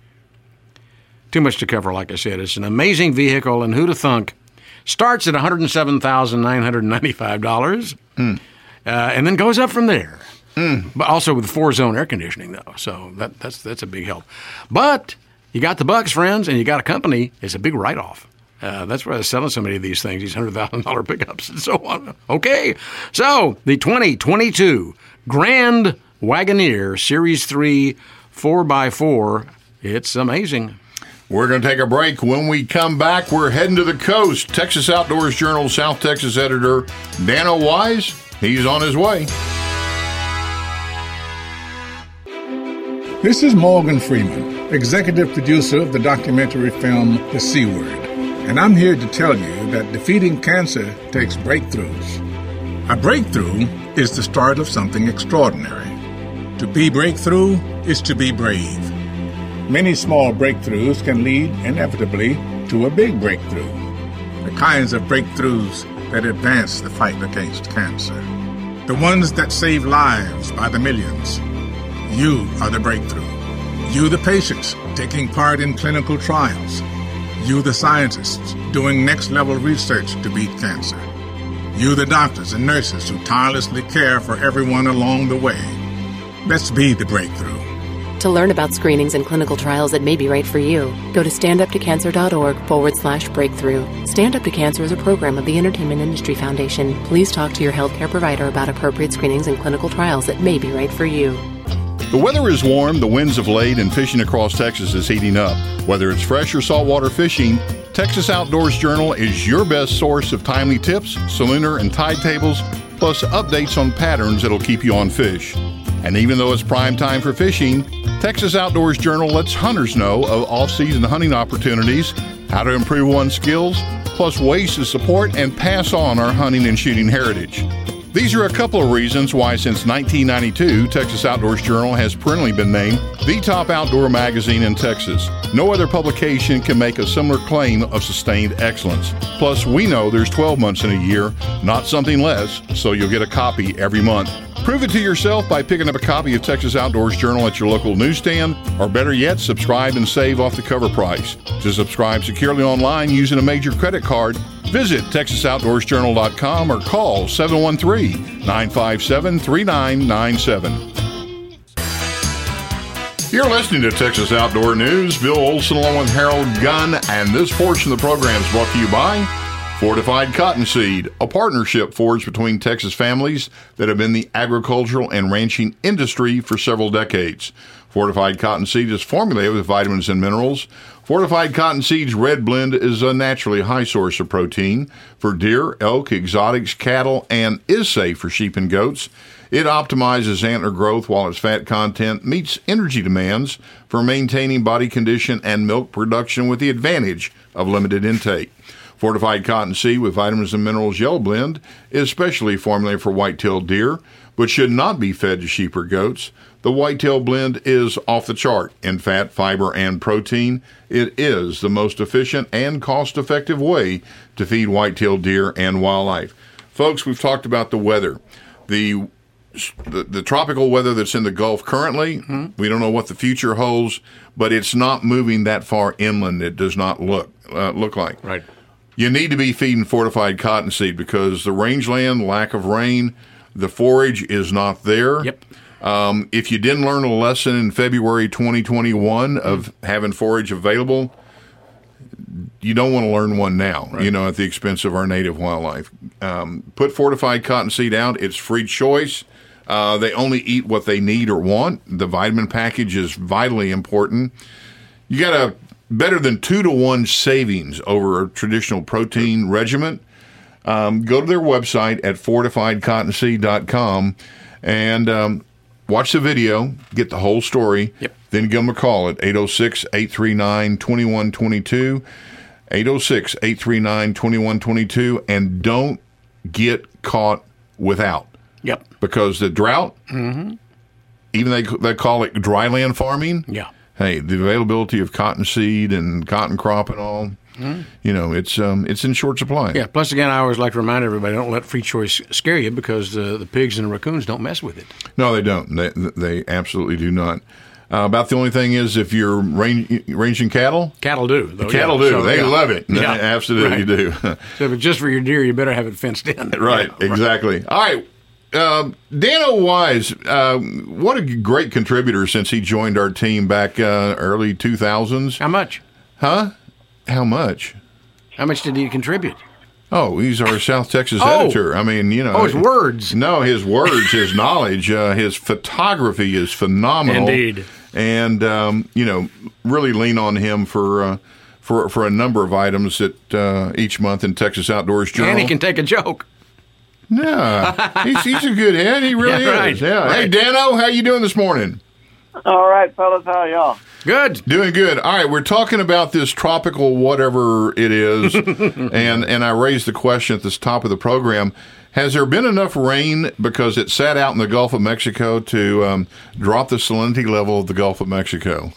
Speaker 2: Too much to cover, like I said. It's an amazing vehicle, and who'd have thunk? Starts at one hundred seven thousand nine hundred ninety-five dollars, mm. uh, and then goes up from there. Mm. But also with four-zone air conditioning, though, so that, that's that's a big help. But you got the bucks, friends, and you got a company. It's a big write-off. Uh, that's why they're selling so many of these things, these one hundred thousand dollars pickups and so on. Okay, so the twenty twenty-two Grand Wagoneer Series three four by four, it's amazing.
Speaker 3: We're going to take a break. When we come back, we're heading to the coast. Texas Outdoors Journal South Texas editor Dano Wise, he's on his way.
Speaker 12: This is Morgan Freeman, executive producer of the documentary film The C Word, and I'm here to tell you that defeating cancer takes breakthroughs. A breakthrough is the start of something extraordinary. To be breakthrough is to be brave. Many small breakthroughs can lead inevitably to a big breakthrough. The kinds of breakthroughs that advance the fight against cancer. The ones that save lives by the millions. You are the breakthrough. You the patients taking part in clinical trials. You the scientists doing next-level research to beat cancer. You the doctors and nurses who tirelessly care for everyone along the way. Let's be the breakthrough.
Speaker 13: To learn about screenings and clinical trials that may be right for you, go to standuptocancer.org forward slash breakthrough. Stand Up to Cancer is a program of the Entertainment Industry Foundation. Please talk to your healthcare provider about appropriate screenings and clinical trials that may be right for you.
Speaker 3: The weather is warm, the winds have laid, and fishing across Texas is heating up. Whether it's fresh or saltwater fishing, Texas Outdoors Journal is your best source of timely tips, salooner and tide tables, plus updates on patterns that'll keep you on fish. And even though it's prime time for fishing, Texas Outdoors Journal lets hunters know of off-season hunting opportunities, how to improve one's skills, plus ways to support and pass on our hunting and shooting heritage. These are a couple of reasons why since nineteen ninety-two, Texas Outdoors Journal has perennially been named the top outdoor magazine in Texas. No other publication can make a similar claim of sustained excellence. Plus, we know there's twelve months in a year, not something less, so you'll get a copy every month. Prove it to yourself by picking up a copy of Texas Outdoors Journal at your local newsstand, or better yet, subscribe and save off the cover price. To subscribe securely online using a major credit card, visit texas outdoors journal dot com or call seven one three, nine five seven, three nine nine seven. You're listening to Texas Outdoor News. Bill Olson along with Harold Gunn, and this portion of the program is brought to you by Fortified Cottonseed, a partnership forged between Texas families that have been in the agricultural and ranching industry for several decades. Fortified Cottonseed is formulated with vitamins and minerals. Fortified Cottonseed's red blend is a naturally high source of protein for deer, elk, exotics, cattle, and is safe for sheep and goats. It optimizes antler growth while its fat content meets energy demands for maintaining body condition and milk production with the advantage of limited intake. Fortified Cottonseed with vitamins and minerals yellow blend is specially formulated for white-tailed deer, but should not be fed to sheep or goats. The white-tail blend is off the chart in fat, fiber, and protein. It is the most efficient and cost-effective way to feed white-tailed deer and wildlife. Folks, we've talked about the weather. The the, the tropical weather that's in the Gulf currently, mm-hmm. we don't know what the future holds, but it's not moving that far inland. It does not look uh, look like.
Speaker 2: Right.
Speaker 3: You need to be feeding Fortified Cottonseed because the rangeland, lack of rain, the forage is not there.
Speaker 2: Yep.
Speaker 3: Um, if you didn't learn a lesson in February twenty twenty-one of having forage available, you don't want to learn one now, right. you know, at the expense of our native wildlife. Um, put Fortified Cottonseed out. It's free choice. Uh, they only eat what they need or want. The vitamin package is vitally important. You got a better than two to one savings over a traditional protein regimen. Um, go to their website at fortified cottonseed dot com and um, watch the video, get the whole story.
Speaker 2: Yep.
Speaker 3: Then give them a call at eight oh six, eight three nine, two one two two, eight oh six, eight three nine, two one two two, and don't get caught without.
Speaker 2: Yep.
Speaker 3: Because the drought,
Speaker 2: mm-hmm.
Speaker 3: even they they call it dryland farming.
Speaker 2: Yeah.
Speaker 3: Hey, the availability of cottonseed and cotton crop and all, mm-hmm. you know, it's um, it's in short supply.
Speaker 2: Yeah. Plus, again, I always like to remind everybody, don't let free choice scare you because the the pigs and the raccoons don't mess with it.
Speaker 3: No, they don't. They they absolutely do not. Uh, about the only thing is if you're range, ranging cattle.
Speaker 2: Cattle do. Though,
Speaker 3: cattle
Speaker 2: yeah.
Speaker 3: do.
Speaker 2: So,
Speaker 3: they
Speaker 2: yeah.
Speaker 3: love it.
Speaker 2: Yeah.
Speaker 3: They absolutely
Speaker 2: right.
Speaker 3: do.
Speaker 2: So if it's just for your deer, you better have it fenced in.
Speaker 3: Right.
Speaker 2: Yeah,
Speaker 3: exactly.
Speaker 2: Right.
Speaker 3: All right. Uh, Dano Wise, uh, what a great contributor since he joined our team back uh, early two thousands.
Speaker 2: How much?
Speaker 3: Huh? How much?
Speaker 2: How much did he contribute?
Speaker 3: Oh, he's our South Texas
Speaker 2: oh.
Speaker 3: editor. I mean, you know.
Speaker 2: Oh, his words.
Speaker 3: No, his words, his knowledge, uh, his photography is phenomenal.
Speaker 2: Indeed.
Speaker 3: And, um, you know, really lean on him for uh, for for a number of items that uh, each month in Texas Outdoors Journal.
Speaker 2: And he can take a joke.
Speaker 3: Yeah, he's, he's a good head. He really
Speaker 2: yeah, right,
Speaker 3: is. Yeah.
Speaker 2: Right.
Speaker 3: Hey, Dano, how you doing this morning?
Speaker 14: All right, fellas. How are y'all?
Speaker 2: Good.
Speaker 3: Doing good. All right, we're talking about this tropical whatever it is, and, and I raised the question at the top of the program. Has there been enough rain because it sat out in the Gulf of Mexico to um, drop the salinity level of the Gulf of Mexico?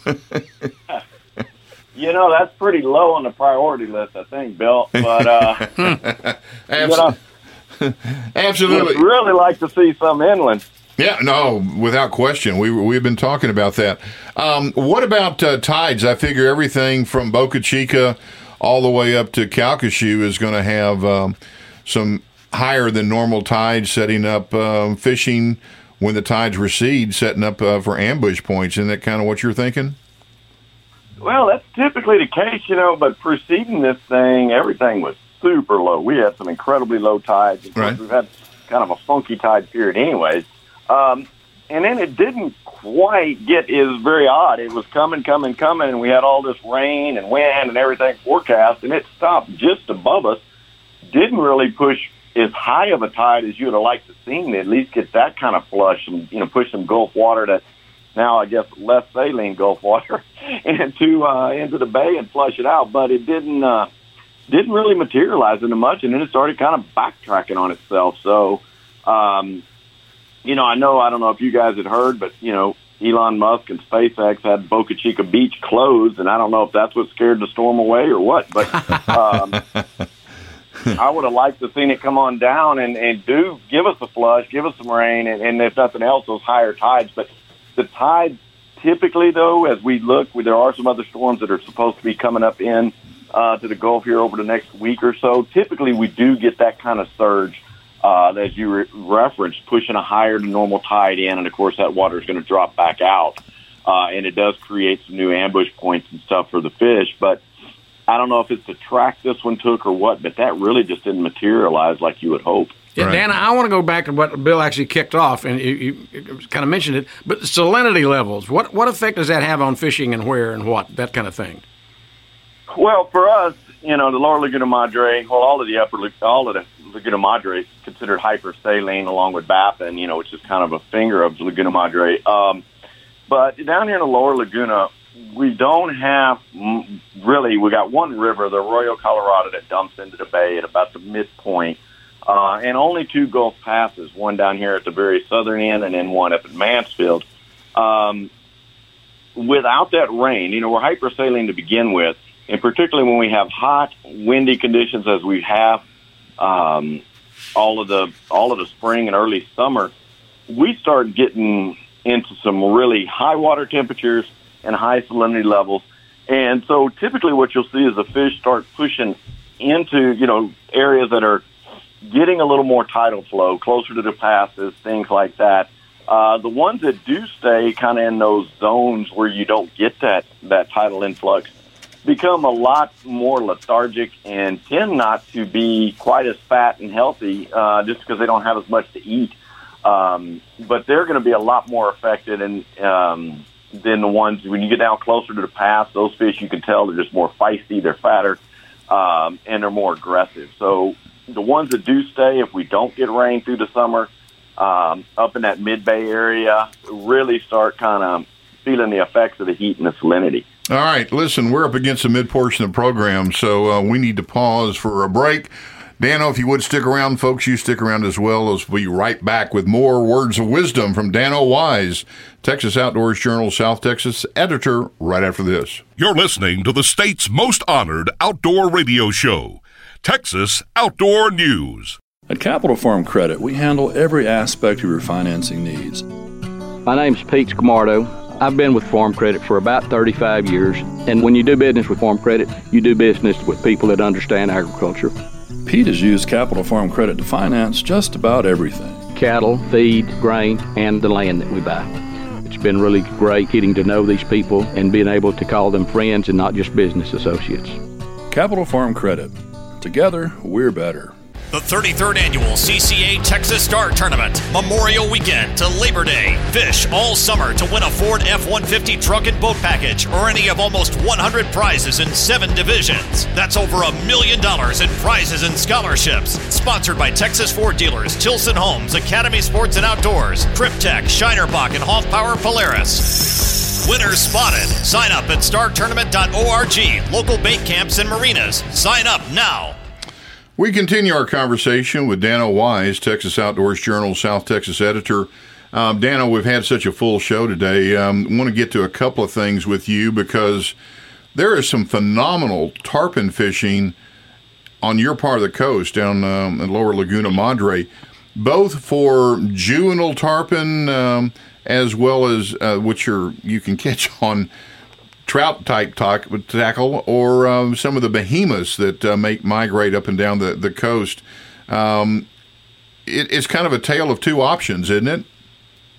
Speaker 14: You know, that's pretty low on the priority list, I think, Bill. But, uh, you know,
Speaker 3: absolutely.
Speaker 14: I'd really like to see some inland.
Speaker 3: Yeah, no, without question. We, we've been talking about that. Um, what about uh, tides? I figure everything from Boca Chica all the way up to Calcasieu is going to have um, some higher than normal tides setting up um, fishing. when the tides recede, setting up uh, for ambush points. Isn't that kind of what you're thinking?
Speaker 14: Well, that's typically the case, you know, but preceding this thing, everything was super low. We had some incredibly low tides. Of course,
Speaker 3: right.
Speaker 14: We've had kind of a funky tide period anyways. Um, and then it didn't quite get, it was very odd. It was coming, coming, coming, and we had all this rain and wind and everything forecast, and it stopped just above us. Didn't really push as high of a tide as you would have liked to see, at least get that kind of flush and, you know, push some Gulf water to now, I guess, less saline Gulf water into uh, into the bay and flush it out. But it didn't uh, didn't really materialize into much, and then it started kind of backtracking on itself. So, um, you know, I know, I don't know if you guys had heard, but, you know, Elon Musk and SpaceX had Boca Chica Beach closed, and I don't know if that's what scared the storm away or what. But um, I would have liked to seen it come on down and, and do give us a flush, give us some rain, and, and if nothing else, those higher tides. But the tides typically, though, as we look, there are some other storms that are supposed to be coming up in uh, to the Gulf here over the next week or so. Typically, we do get that kind of surge, uh, as you re- referenced, pushing a higher than normal tide in, and, of course, that water is going to drop back out. Uh, and it does create some new ambush points and stuff for the fish. But I don't know if it's the track this one took or what, but that really just didn't materialize like you would hope.
Speaker 2: Yeah,
Speaker 3: Right.
Speaker 2: Dan, I want to go back to what Bill actually kicked off, and you, you, you kind of mentioned it, but salinity levels, what what effect does that have on fishing and where and what, that kind of thing?
Speaker 14: Well, for us, you know, the lower Laguna Madre, well, all of the upper, all of the Laguna Madre is considered hypersaline along with Baffin, you know, which is kind of a finger of Laguna Madre. Um, but down here in the lower Laguna, we don't have really, we got one river, the Arroyo Colorado, that dumps into the bay at about the midpoint. Uh, and only two Gulf passes, one down here at the very southern end and then one up at Mansfield. Um, without that rain, you know, we're hypersaline to begin with, and particularly when we have hot, windy conditions as we have um, all of the all of the spring and early summer, we start getting into some really high water temperatures and high salinity levels. And so typically what you'll see is the fish start pushing into, you know, areas that are getting a little more tidal flow, closer to the passes, things like that. Uh, the ones that do stay kind of in those zones where you don't get that, that tidal influx become a lot more lethargic and tend not to be quite as fat and healthy uh, just because they don't have as much to eat. Um, but they're going to be a lot more affected and, um, than the ones, when you get down closer to the pass, those fish, you can tell they're just more feisty, they're fatter, um, and they're more aggressive. So the ones that do stay, if we don't get rain through the summer, um, up in that mid-bay area, really start kind of feeling the effects of the heat and the salinity.
Speaker 3: All right, listen, we're up against the mid-portion of the program, so uh, we need to pause for a break. Dano, if you would stick around, folks, you stick around as well, as we'll be right back with more words of wisdom from Dano Wise, Texas Outdoors Journal, South Texas editor, right after this.
Speaker 1: You're listening to the state's most honored outdoor radio show, Texas Outdoor News.
Speaker 15: At Capital Farm Credit, we handle every aspect of your financing needs.
Speaker 16: My name's Pete Scamardo. I've been with Farm Credit for about thirty-five years, and when you do business with Farm Credit, you do business with people that understand agriculture.
Speaker 15: Pete has used Capital Farm Credit to finance just about everything.
Speaker 16: Cattle, feed, grain, and the land that we buy. It's been really great getting to know these people and being able to call them friends and not just business associates.
Speaker 15: Capital Farm Credit. Together, we're better.
Speaker 17: The thirty-third Annual C C A Texas Star Tournament, Memorial Weekend to Labor Day. Fish all summer to win a Ford F one fifty truck and boat package or any of almost one hundred prizes in seven divisions. That's over a million dollars in prizes and scholarships. Sponsored by Texas Ford dealers, Tilson Homes, Academy Sports and Outdoors, Triptech, Shinerbach, and Hoff Power Polaris. Winners spotted. Sign up at star tournament dot org. Local bait camps and marinas. Sign up now.
Speaker 3: We continue our conversation with Dano Wise, Texas Outdoors Journal, South Texas editor. Um, Dano, we've had such a full show today. I um, want to get to a couple of things with you because there is some phenomenal tarpon fishing on your part of the coast down um, in Lower Laguna Madre, both for juvenile tarpon um, as well as uh, which are, you can catch on trout type tackle or um, some of the behemoths that uh, make migrate up and down the, the coast. Um, it, it's kind of a tale of two options, isn't it?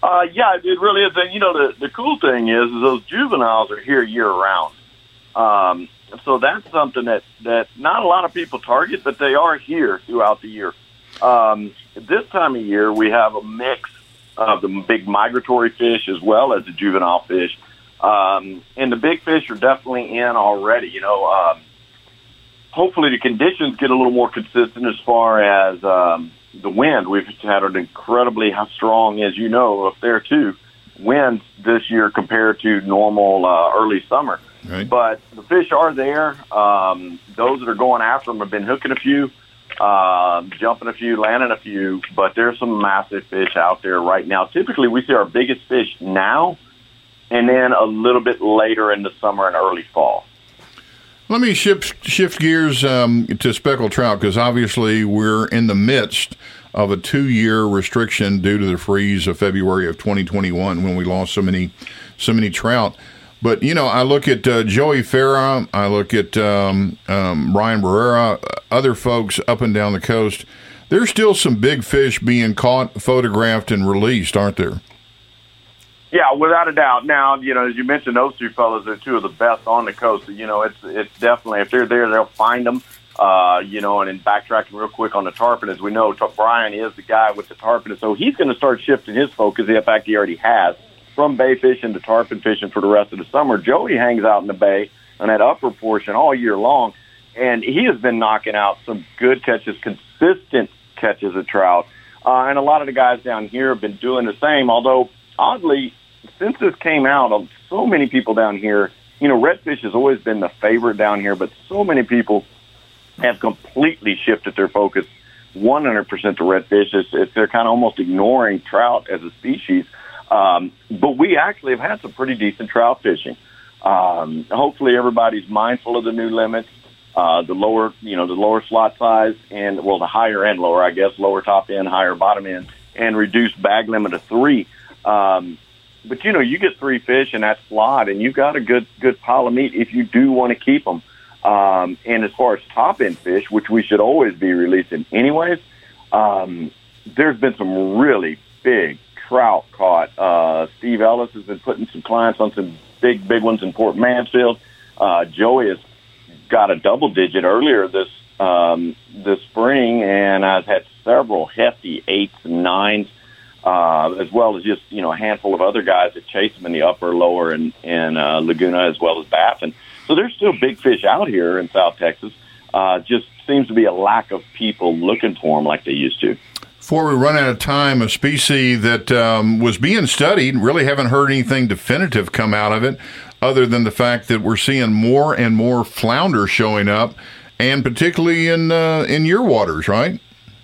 Speaker 14: Uh, yeah, it really is. And, you know, the, the cool thing is, is those juveniles are here year-round. Um, so that's something that, that not a lot of people target, but they are here throughout the year. Um, this time of year, we have a mix of the big migratory fish as well as the juvenile fish. Um, and the big fish are definitely in already. You know, um, hopefully the conditions get a little more consistent as far as um, the wind. We've had an incredibly strong, as you know, up there too, winds this year compared to normal uh, early summer.
Speaker 3: Right.
Speaker 14: But the fish are there. Um, those that are going after them have been hooking a few, uh, jumping a few, landing a few. But there's some massive fish out there right now. Typically, we see our biggest fish now, and then a little bit later in the summer and early fall.
Speaker 3: Let me shift shift gears um, to speckled trout, because obviously we're in the midst of a two-year restriction due to the freeze of February of twenty twenty-one when we lost so many so many trout. But, you know, I look at uh, Joey Farah, I look at um, um, Ryan Barrera, other folks up and down the coast. There's still some big fish being caught, photographed, and released, aren't there?
Speaker 14: Yeah, without a doubt. Now, you know, as you mentioned, those two fellas are two of the best on the coast. You know, it's it's definitely, if they're there, they'll find them. Uh, you know, and then backtracking real quick on the tarpon, as we know, Brian is the guy with the tarpon, so he's going to start shifting his focus. In fact, he already has, from bay fishing to tarpon fishing for the rest of the summer. Joey hangs out in the bay on that upper portion all year long, and he has been knocking out some good catches, consistent catches of trout. Uh, and a lot of the guys down here have been doing the same, although, oddly, since this came out, so many people down here, you know, redfish has always been the favorite down here, but so many people have completely shifted their focus one hundred percent to redfish. It's, it's, they're kind of almost ignoring trout as a species. Um, but we actually have had some pretty decent trout fishing. Um, hopefully everybody's mindful of the new limits, uh, the lower, you know, the lower slot size and, well, the higher and lower, I guess, lower top end, higher bottom end, and reduced bag limit of three. Um, but, you know, you get three fish in that slot and you've got a good, good pile of meat if you do want to keep them. Um, and as far as top end fish, which we should always be releasing anyways, um, there's been some really big trout caught. Uh, Steve Ellis has been putting some clients on some big, big ones in Port Mansfield. Uh, Joey has got a double digit earlier this, um, this spring, and I've had several hefty eights and nines, uh, as well as just, you know, a handful of other guys that chase them in the upper, lower, and, and, uh, Laguna, as well as Baffin. So there's still big fish out here in South Texas. Uh, just seems to be a lack of people looking for them like they used to.
Speaker 3: Before we run out of time, a species that um, was being studied, really haven't heard anything definitive come out of it, other than the fact that we're seeing more and more flounder showing up, and particularly in uh, in your waters, right?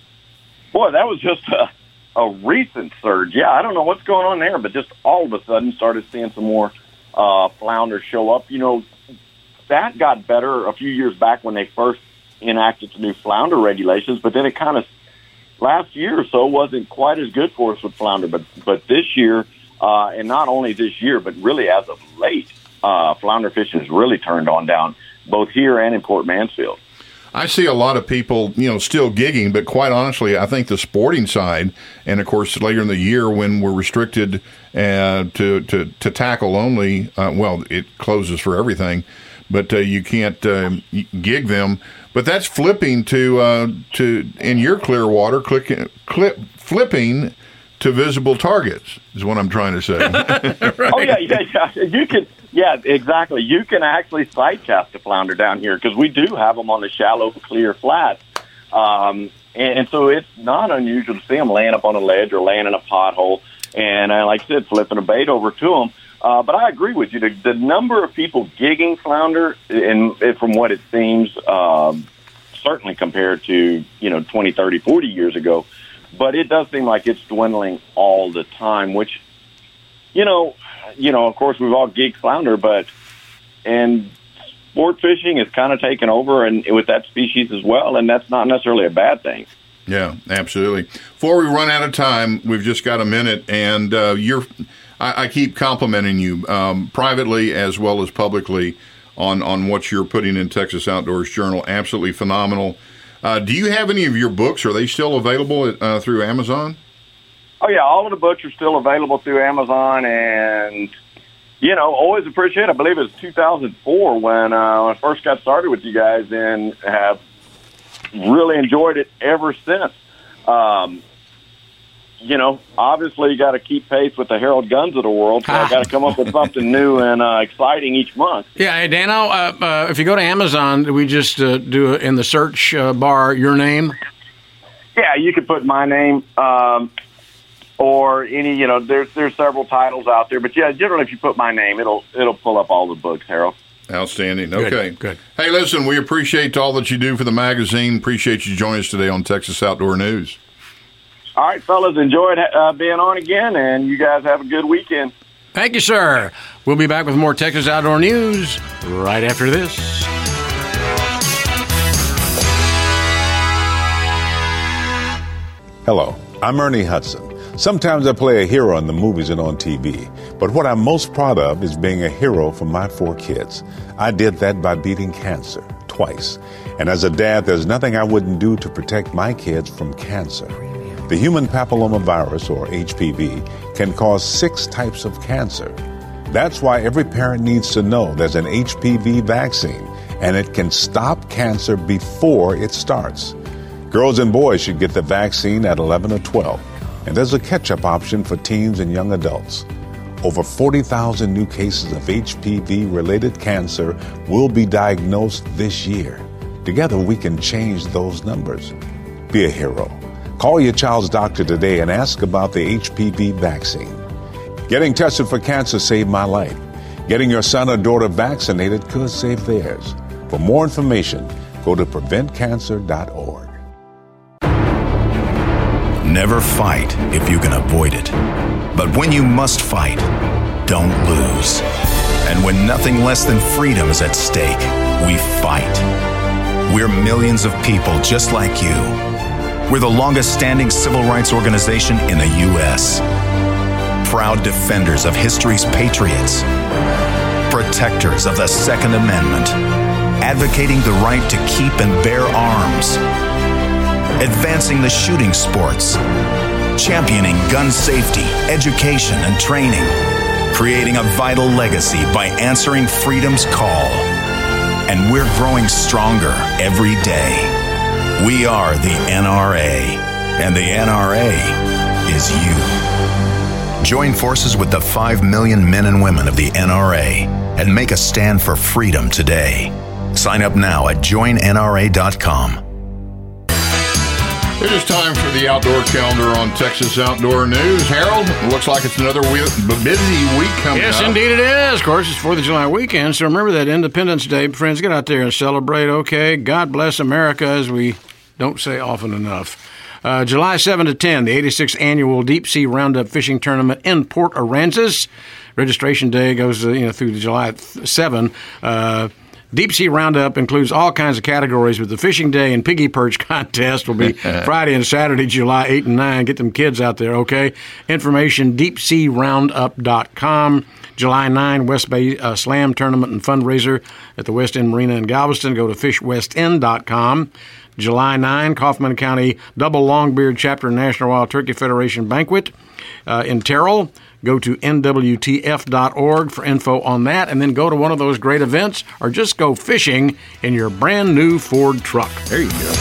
Speaker 14: Boy, that was just a, a recent surge. Yeah, I don't know what's going on there, but just all of a sudden started seeing some more uh, flounder show up. You know, that got better a few years back when they first enacted the new flounder regulations, but then it kind of last year or so wasn't quite as good for us with flounder, but but this year, uh, and not only this year, but really as of late, uh, flounder fishing has really turned on down, both here and in Port Mansfield.
Speaker 3: I see a lot of people, you know, still gigging, but quite honestly, I think the sporting side, and of course later in the year when we're restricted uh, to, to, to tackle only, uh, well, it closes for everything, but uh, you can't uh, gig them. But that's flipping to uh, to in your clear water, click, clip, flipping to visible targets is what I'm trying to say.
Speaker 14: Right. Oh yeah, yeah, yeah. You can, yeah, exactly. You can actually sight cast a flounder down here because we do have them on the shallow, clear flats, um, and, and so it's not unusual to see them laying up on a ledge or laying in a pothole, and uh, like I said, flipping a bait over to them. Uh, but I agree with you. The, the number of people gigging flounder, and, and from what it seems, um, certainly compared to, you know, twenty, thirty, forty years ago, but it does seem like it's dwindling all the time, which, you know, you know, of course, we've all gigged flounder, but, and sport fishing is kind of taken over and with that species as well, and that's not necessarily a bad thing.
Speaker 3: Yeah, absolutely. Before we run out of time, we've just got a minute, and uh, you're... I keep complimenting you um, privately as well as publicly on, on what you're putting in Texas Outdoors Journal. Absolutely phenomenal. Uh, do you have any of your books? Are they still available uh, through Amazon?
Speaker 14: Oh, yeah, all of the books are still available through Amazon, and, you know, always appreciate it. I believe it was two thousand four when, uh, when I first got started with you guys, and have really enjoyed it ever since. Um, you know, obviously you got to keep pace with the Harold Guns of the world, so I got to come up with something new and uh, exciting each month.
Speaker 2: Yeah, hey, Dano, uh, uh, if you go to Amazon, we just uh, do it in the search uh, bar your name?
Speaker 14: Yeah, you could put my name, um, or any, you know, there's there's several titles out there. But, yeah, generally if you put my name, it'll it'll pull up all the books, Harold.
Speaker 3: Outstanding. Okay.
Speaker 2: Good, good.
Speaker 3: Hey, listen, we appreciate all that you do for the magazine. Appreciate you joining us today on Texas Outdoor News.
Speaker 14: All right, fellas, enjoyed uh, being on again, and you guys have a good weekend.
Speaker 2: Thank you, sir. We'll be back with more Texas Outdoor News right after this.
Speaker 18: Hello, I'm Ernie Hudson. Sometimes I play a hero in the movies and on T V, but what I'm most proud of is being a hero for my four kids. I did that by beating cancer twice. And as a dad, there's nothing I wouldn't do to protect my kids from cancer. The human papillomavirus, or H P V, can cause six types of cancer. That's why every parent needs to know there's an H P V vaccine, and it can stop cancer before it starts. Girls and boys should get the vaccine at eleven or twelve, and there's a catch-up option for teens and young adults. Over forty thousand new cases of H P V-related cancer will be diagnosed this year. Together, we can change those numbers. Be a hero. Call your child's doctor today and ask about the H P V vaccine. Getting tested for cancer saved my life. Getting your son or daughter vaccinated could save theirs. For more information, go to prevent cancer dot org.
Speaker 19: Never fight if you can avoid it. But when you must fight, don't lose. And when nothing less than freedom is at stake, we fight. We're millions of people just like you. We're the longest-standing civil rights organization in the U S Proud defenders of history's patriots. Protectors of the Second Amendment. Advocating the right to keep and bear arms. Advancing the shooting sports. Championing gun safety, education, and training. Creating a vital legacy by answering freedom's call. And we're growing stronger every day. We are the N R A, and the N R A is you. Join forces with the five million men and women of the N R A and make a stand for freedom today. Sign up now at join N R A dot com.
Speaker 3: It is time for the outdoor calendar on Texas Outdoor News. Harold, looks like it's another we- busy week coming
Speaker 2: yes,
Speaker 3: up.
Speaker 2: Yes, indeed it is. Of course, it's fourth of July weekend, so remember that Independence Day. Friends, get out there and celebrate, okay? God bless America, as we don't say often enough. Uh, July seventh to tenth, the eighty-sixth Annual Deep Sea Roundup Fishing Tournament in Port Aransas. Registration day goes uh, you know through July seventh. Uh, Deep Sea Roundup includes all kinds of categories, but the Fishing Day and Piggy Perch contest will be Friday and Saturday, July eighth and ninth. Get them kids out there, okay? Information, deep sea roundup dot com. July ninth, West Bay uh, Slam Tournament and Fundraiser at the West End Marina in Galveston. Go to fish west end dot com. July ninth, Kaufman County Double Longbeard Chapter National Wild Turkey Federation Banquet uh, in Terrell. Go to N W T F dot org for info on that, and then go to one of those great events, or just go fishing in your brand new Ford truck.
Speaker 3: There you go.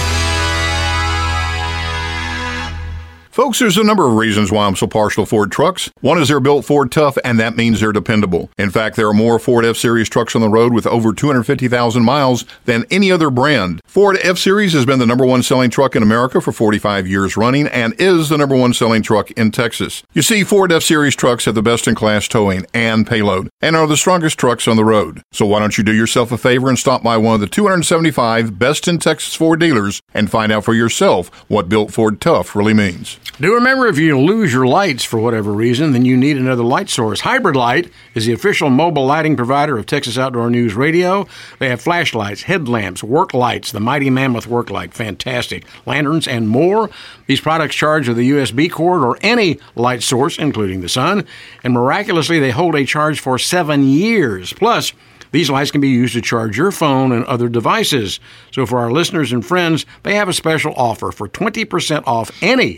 Speaker 3: Folks, there's a number of reasons why I'm so partial to Ford trucks. One is they're built Ford tough, and that means they're dependable. In fact, there are more Ford F-Series trucks on the road with over two hundred fifty thousand miles than any other brand. Ford F-Series has been the number one selling truck in America for forty-five years running and is the number one selling truck in Texas. You see, Ford F-Series trucks have the best-in-class towing and payload and are the strongest trucks on the road. So why don't you do yourself a favor and stop by one of the two hundred seventy-five best-in-Texas Ford dealers and find out for yourself what built Ford tough really means.
Speaker 2: Do remember, if you lose your lights for whatever reason, then you need another light source. Hybrid Light is the official mobile lighting provider of Texas Outdoor News Radio. They have flashlights, headlamps, work lights, the Mighty Mammoth work light, fantastic, lanterns, and more. These products charge with a U S B cord or any light source, including the sun, and miraculously they hold a charge for seven years. Plus, these lights can be used to charge your phone and other devices. So for our listeners and friends, they have a special offer for twenty percent off any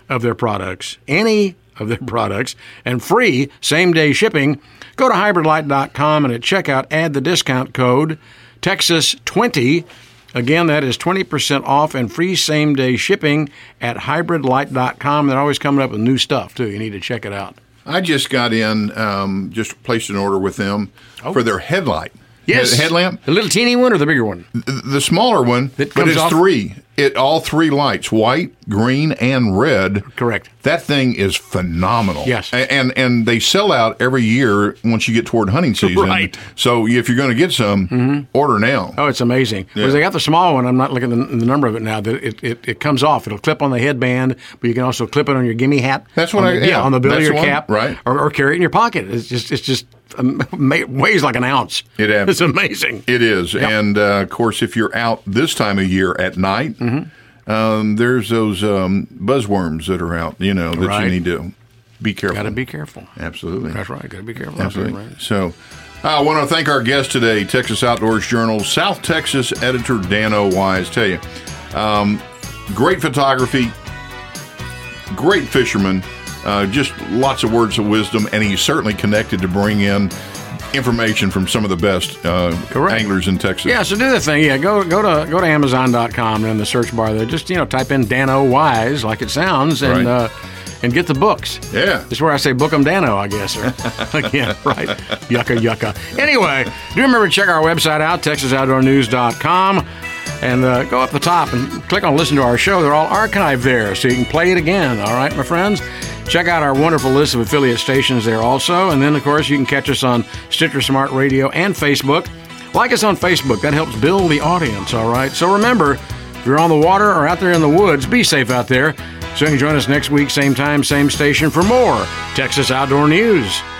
Speaker 2: of their products, any of their products, and free same-day shipping, go to hybrid light dot com and at checkout add the discount code Texas twenty. Again, that is twenty percent off and free same-day shipping at hybrid light dot com. They're always coming up with new stuff, too. You need to check it out.
Speaker 3: I just got in, um, just placed an order with them oh. for their headlight.
Speaker 2: Yes.
Speaker 3: Head- headlamp.
Speaker 2: The little teeny one or the bigger one?
Speaker 3: The, the smaller one,
Speaker 2: that
Speaker 3: but it's
Speaker 2: off?
Speaker 3: three. It all three lights, white, green, and red.
Speaker 2: Correct.
Speaker 3: That thing is phenomenal.
Speaker 2: Yes.
Speaker 3: And, and and they sell out every year once you get toward hunting season.
Speaker 2: Right.
Speaker 3: So if you're going to get some, mm-hmm. order now.
Speaker 2: Oh, it's amazing.
Speaker 3: Yeah.
Speaker 2: Because they got the small one. I'm not looking at the, the number of it now. That it, it, it comes off. It'll clip on the headband, but you can also clip it on your gimme hat.
Speaker 3: That's what
Speaker 2: I
Speaker 3: the, yeah,
Speaker 2: on the bill of your
Speaker 3: one,
Speaker 2: cap,
Speaker 3: right?
Speaker 2: Or, or carry it in your pocket. It's just it's just um, weighs like an ounce.
Speaker 3: It ab-
Speaker 2: it's amazing.
Speaker 3: It is, yep. And uh, of course, if you're out this time of year at night. Mm-hmm. Um, there's those um, buzzworms that are out, you know, that
Speaker 2: right.
Speaker 3: you need to be careful.
Speaker 2: Got to be careful.
Speaker 3: Absolutely.
Speaker 2: That's right. Got to be careful.
Speaker 3: Absolutely.
Speaker 2: Right.
Speaker 3: So I want to thank our guest today, Texas Outdoors Journal, South Texas editor Dan O. Wise. Tell you, um, great photography, great fisherman, uh, just lots of words of wisdom, and he's certainly connected to bring in information from some of the best uh, anglers in Texas.
Speaker 2: Yeah, so do the thing. Yeah, go go to go to amazon dot com and in the search bar there, just you know type in Dano Wise like it sounds, and
Speaker 3: right.
Speaker 2: uh, and get the books.
Speaker 3: Yeah,
Speaker 2: that's where I say book 'em Dano, I guess. Or again, right? Yucca yucca. Anyway, do remember to check our website out, texas outdoor news dot com. And uh, go up the top and click on listen to our show. They're all archived there, so you can play it again. All right, my friends? Check out our wonderful list of affiliate stations there also. And then, of course, you can catch us on Stitcher Smart Radio and Facebook. Like us on Facebook. That helps build the audience, all right? So remember, if you're on the water or out there in the woods, be safe out there. So you can join us next week, same time, same station for more Texas Outdoor News.